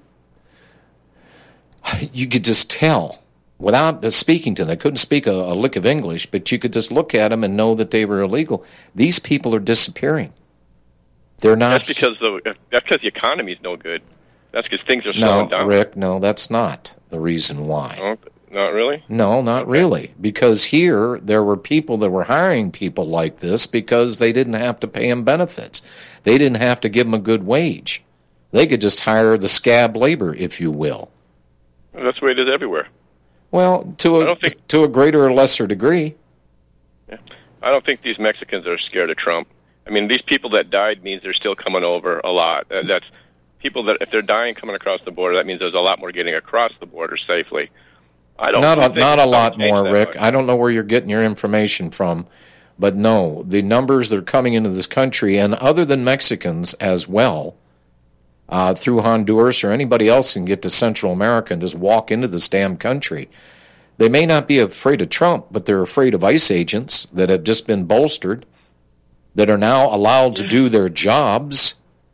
could just tell without speaking to them. They couldn't speak a lick of English, but you could just look at them and know that they were illegal. These people are disappearing. They're not. That's because the economy's no good. That's because things are slowing down. No, Rick, no, that's not the reason why. Oh, not really? No, not really. Because here, there were people that were hiring people like this because they didn't have to pay them benefits. They didn't have to give them a good wage. They could just hire the scab labor, if you will. Well, that's the way it is everywhere. Well, to a greater or lesser degree. Yeah. I don't think these Mexicans are scared of Trump. I mean, these people that died means they're still coming over a lot. That's people that, if they're dying coming across the border, that means there's a lot more getting across the border safely. Not a lot more, Rick. I don't know where you're getting your information from, but no, the numbers that are coming into this country, and other than Mexicans as well, through Honduras or anybody else can get to Central America and just walk into this damn country. They may not be afraid of Trump, but they're afraid of ICE agents that have just been bolstered, that are now allowed to do their jobs.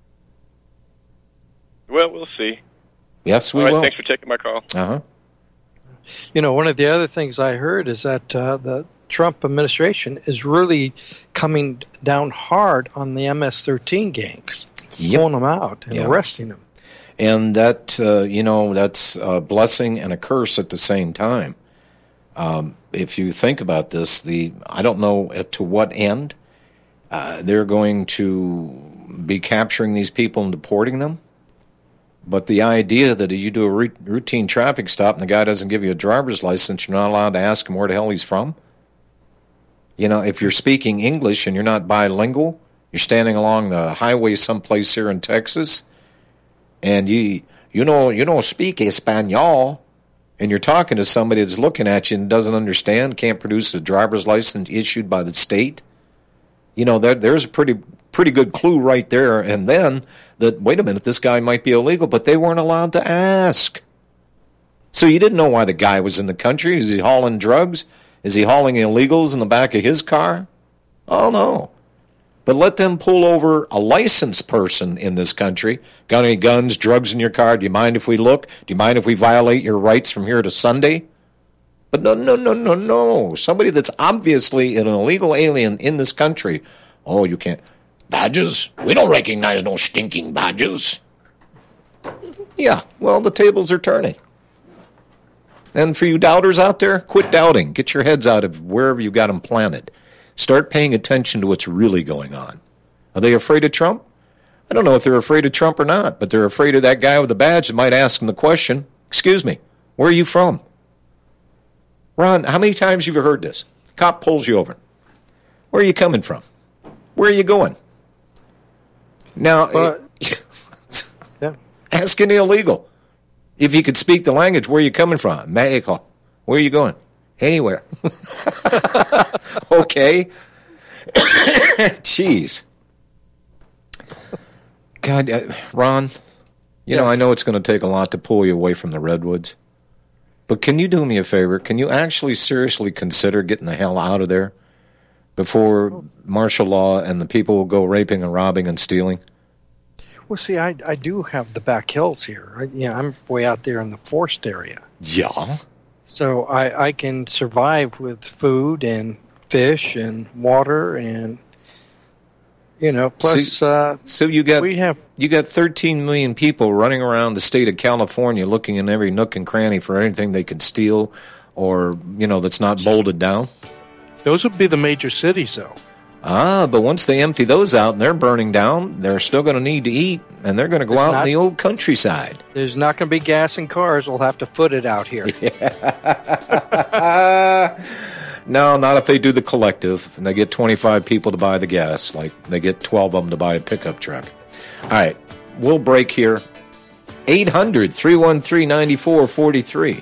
Well, we'll see. Yes, we will. will. Thanks for taking my call. Uh-huh. You know, one of the other things I heard is that the Trump administration is really coming down hard on the MS-13 gangs, pulling them out and arresting them. And that, that's a blessing and a curse at the same time. If you think about this, I don't know to what end they're going to be capturing these people and deporting them. But the idea that you do a routine traffic stop and the guy doesn't give you a driver's license, you're not allowed to ask him where the hell he's from. You know, if you're speaking English and you're not bilingual, you're standing along the highway someplace here in Texas, and you don't speak Espanol, and you're talking to somebody that's looking at you and doesn't understand, can't produce a driver's license issued by the state, you know, there's a pretty good clue right there. And then that, wait a minute, this guy might be illegal, but they weren't allowed to ask. So you didn't know why the guy was in the country. Is he hauling drugs? Is he hauling illegals in the back of his car? Oh, no. But let them pull over a licensed person in this country. Got any guns, drugs in your car? Do you mind if we look? Do you mind if we violate your rights from here to Sunday? But no. Somebody that's obviously an illegal alien in this country. Oh, you can't. Badges? We don't recognize no stinking badges. Yeah, well, the tables are turning. And for you doubters out there, quit doubting. Get your heads out of wherever you got them planted. Start paying attention to what's really going on. Are they afraid of Trump? I don't know if they're afraid of Trump or not, but they're afraid of that guy with the badge that might ask them the question, excuse me, where are you from? Ron, how many times have you heard this? Cop pulls you over. Where are you coming from? Where are you going? Now, ask an illegal. If you could speak the language, where are you coming from? Mexico. Where are you going? Anywhere. Okay. Jeez. God, Ron, you know, I know it's going to take a lot to pull you away from the redwoods, but can you do me a favor? Can you actually seriously consider getting the hell out of there before martial law and the people will go raping and robbing and stealing? Well, see, I do have the back hills here. I'm way out there in the forest area. Yeah. So I can survive with food and fish and water and, plus... so you got 13 million people running around the state of California looking in every nook and cranny for anything they could steal or, that's not bolted down? Those would be the major cities, though. But once they empty those out and they're burning down, they're still going to need to eat, and they're going to go out in the old countryside. There's not going to be gas in cars. We'll have to foot it out here. No, not if they do the collective, and they get 25 people to buy the gas, like they get 12 of them to buy a pickup truck. All right, we'll break here. 800-313-9443.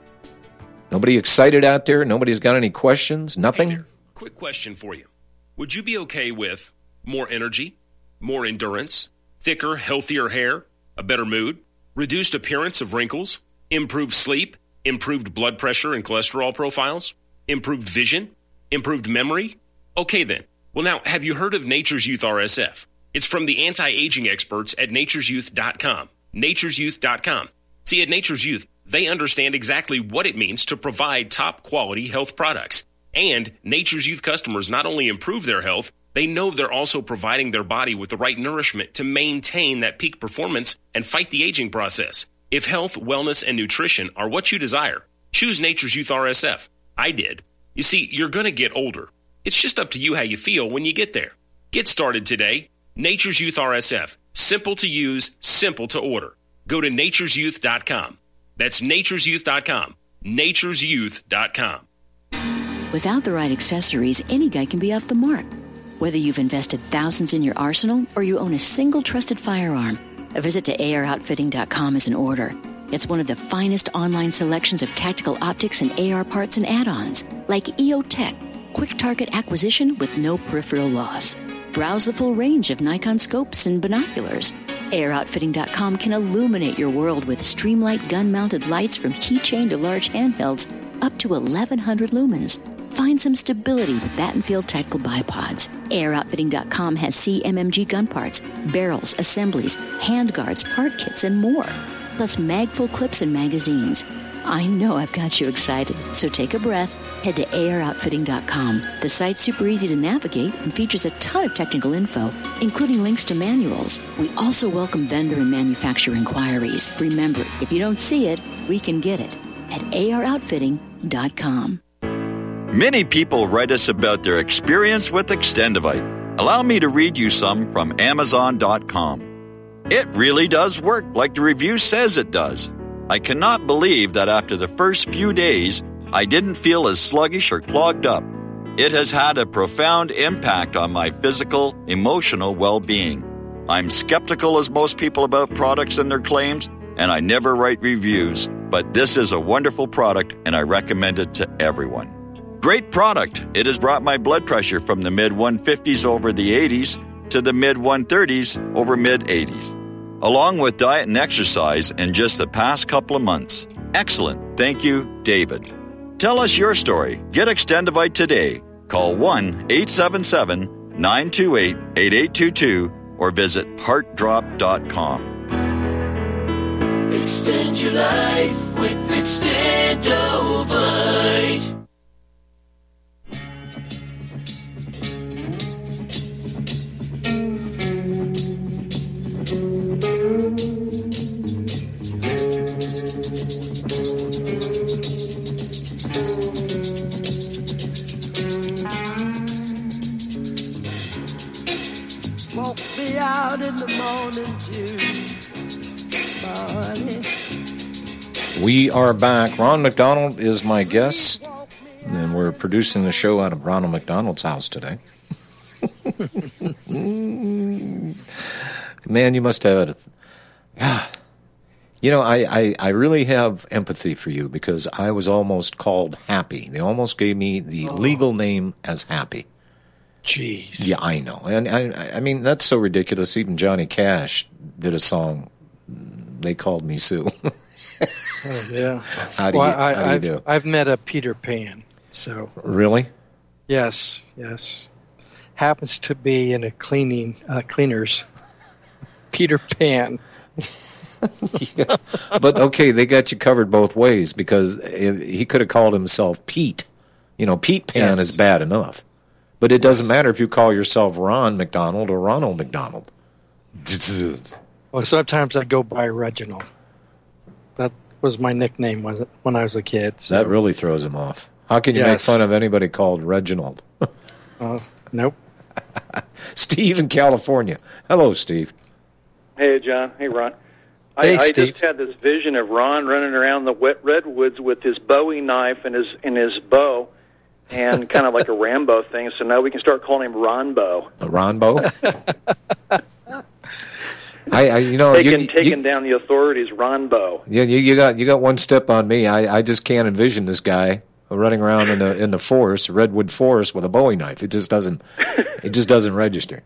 Nobody excited out there? Nobody's got any questions? Nothing? Hey there. Quick question for you. Would you be okay with more energy, more endurance, thicker, healthier hair, a better mood, reduced appearance of wrinkles, improved sleep, improved blood pressure and cholesterol profiles, improved vision, improved memory? Okay then. Well now, have you heard of Nature's Youth RSF? It's from the anti-aging experts at nature'syouth.com. nature'syouth.com. See, at Nature's Youth, they understand exactly what it means to provide top-quality health products. And Nature's Youth customers not only improve their health, they know they're also providing their body with the right nourishment to maintain that peak performance and fight the aging process. If health, wellness, and nutrition are what you desire, choose Nature's Youth RSF. I did. You see, you're going to get older. It's just up to you how you feel when you get there. Get started today. Nature's Youth RSF. Simple to use, simple to order. Go to nature'syouth.com. That's nature'syouth.com. nature'syouth.com. Without the right accessories, any guy can be off the mark. Whether you've invested thousands in your arsenal or you own a single trusted firearm, a visit to AROutfitting.com is in order. It's one of the finest online selections of tactical optics and AR parts and add-ons, like EOTech, quick target acquisition with no peripheral loss. Browse the full range of Nikon scopes and binoculars. AROutfitting.com can illuminate your world with Streamlight gun-mounted lights from keychain to large handhelds up to 1,100 lumens. Find some stability with Battenfield Tactical Bipods. AROutfitting.com has CMMG gun parts, barrels, assemblies, handguards, part kits, and more. Plus mag-full clips and magazines. I know I've got you excited, so take a breath. Head to AROutfitting.com. The site's super easy to navigate and features a ton of technical info, including links to manuals. We also welcome vendor and manufacturer inquiries. Remember, if you don't see it, we can get it at AROutfitting.com. Many people write us about their experience with Extendivite. Allow me to read you some from Amazon.com. It really does work like the review says it does. I cannot believe that after the first few days, I didn't feel as sluggish or clogged up. It has had a profound impact on my physical, emotional well-being. I'm skeptical as most people about products and their claims, and I never write reviews, but this is a wonderful product and I recommend it to everyone. Great product. It has brought my blood pressure from the mid-150s over the 80s to the mid-130s over mid-80s, along with diet and exercise in just the past couple of months. Excellent. Thank you, David. Tell us your story. Get Extendivite today. Call 1-877-928-8822 or visit heartdrop.com. Extend your life with Extendovite. out in the morning dew. We are back. Ron McDonald is my guest, and we're producing the show out of Ronald McDonald's house today. Man, you must have it. Yeah. You know, I really have empathy for you because I was almost called Happy. They almost gave me the legal name as Happy. Jeez. Yeah, I know. And I mean, that's so ridiculous. Even Johnny Cash did a song, They Called Me Sue. Oh, yeah. How do you do? I've met a Peter Pan. So Really? Yes. Happens to be in a cleaners. Peter Pan. Yeah. But okay, they got you covered both ways because he could have called himself Pete. You know, Pete Pan is bad enough. But it doesn't matter if you call yourself Ron McDonald or Ronald McDonald. Well, sometimes I go by Reginald. That was my nickname when I was a kid. So. That really throws him off. How can you make fun of anybody called Reginald? Nope. Steve in California. Hello, Steve. Hey, John. Hey, Ron. Hey, I Steve. just had this vision of Ron running around the wet redwoods with his Bowie knife and his bow, and kind of like a Rambo thing. So now we can start calling him Ronbo. A Ronbo? Taking down the authorities, Ronbo. Yeah, you got one step on me. I just can't envision this guy running around in the forest, redwood forest, with a Bowie knife. It just doesn't register.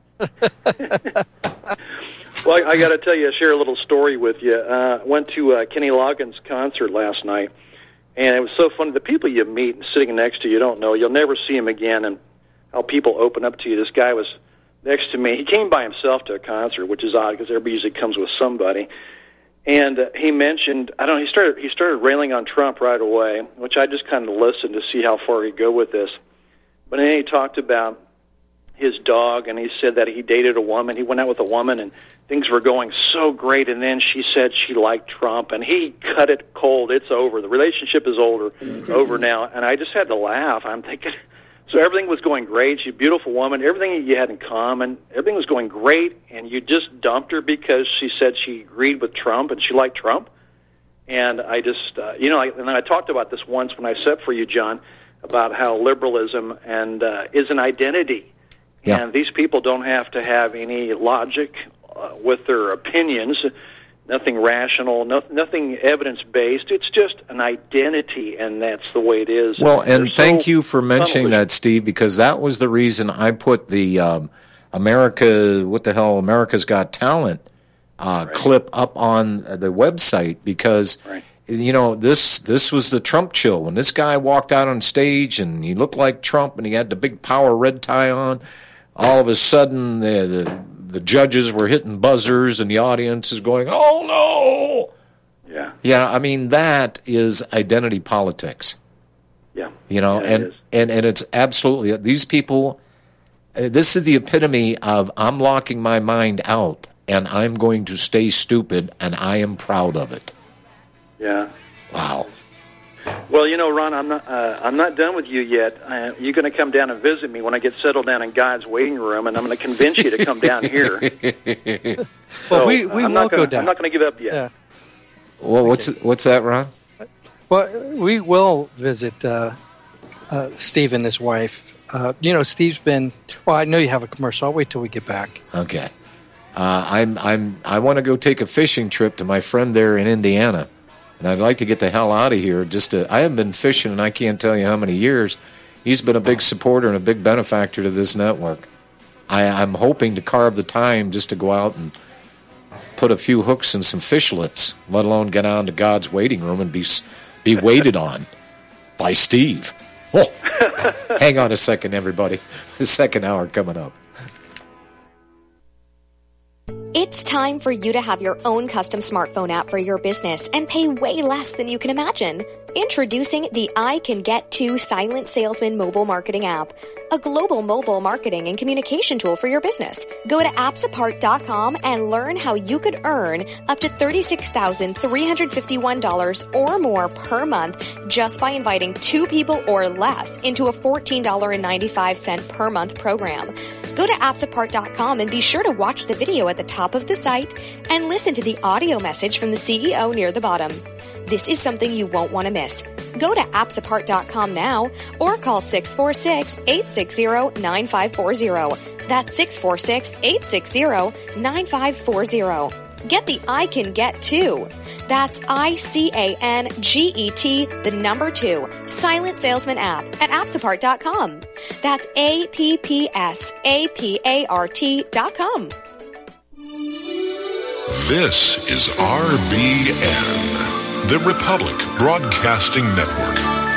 Well, I got to tell you, share a little story with you. Went to Kenny Loggins' concert last night, and it was so funny. The people you meet and sitting next to you don't know. You'll never see him again, and how people open up to you. This guy was next to me. He came by himself to a concert, which is odd because everybody usually comes with somebody. And he mentioned, I don't know, he started railing on Trump right away, which I just kind of listened to see how far he'd go with this. But then he talked about his dog, and he said that he dated a woman. He went out with a woman, and things were going so great, and then she said she liked Trump, and he cut it cold. It's over. The relationship is over now. And I just had to laugh. I'm thinking, so everything was going great. She's a beautiful woman. Everything you had in common, everything was going great, and you just dumped her because she said she agreed with Trump and she liked Trump. And I just, and I talked about this once when I set for you, John, about how liberalism and is an identity. Yeah. And these people don't have to have any logic with their opinions, nothing rational, nothing evidence-based. It's just an identity, and that's the way it is. Well, and thank you for mentioning that, Steve, because that was the reason I put the America's Got Talent clip up on the website, because this was the Trump chill. When this guy walked out on stage and he looked like Trump and he had the big power red tie on, all of a sudden the judges were hitting buzzers and the audience is going, "Oh no!" Yeah. I mean, that is identity politics. Yeah. And it's absolutely, these people. This is the epitome of I'm locking my mind out and I'm going to stay stupid, and I am proud of it. Yeah. Wow. Well, Ron, I'm not done with you yet. You're going to come down and visit me when I get settled down in God's waiting room, and I'm going to convince you to come down here. Well, we will go down. I'm not going to give up yet. Yeah. Well, what's that, Ron? Well, we will visit Steve and his wife. Steve's been. Well, I know you have a commercial. I'll wait till we get back. Okay. I want to go take a fishing trip to my friend there in Indiana. And I'd like to get the hell out of here. I haven't been fishing, and I can't tell you how many years. He's been a big supporter and a big benefactor to this network. I'm hoping to carve the time just to go out and put a few hooks in some fishlets, let alone get on to God's waiting room and be waited on by Steve. Oh, hang on a second, everybody. The second hour coming up. It's time for you to have your own custom smartphone app for your business and pay way less than you can imagine. Introducing the I Can Get To Silent Salesman mobile marketing app, a global mobile marketing and communication tool for your business. Go to appsapart.com and learn how you could earn up to $36,351 or more per month just by inviting 2 people or less into a $14.95 per month program. Go to appsapart.com and be sure to watch the video at the top of the site and listen to the audio message from the CEO near the bottom. This is something you won't want to miss. Go to appsapart.com now or call 646-860-9540. That's 646-860-9540. Get the I Can Get To. That's ICANGET, the number 2, Silent Salesman app at appsapart.com. That's APPSAPART.com. This is RBN, the Republic Broadcasting Network.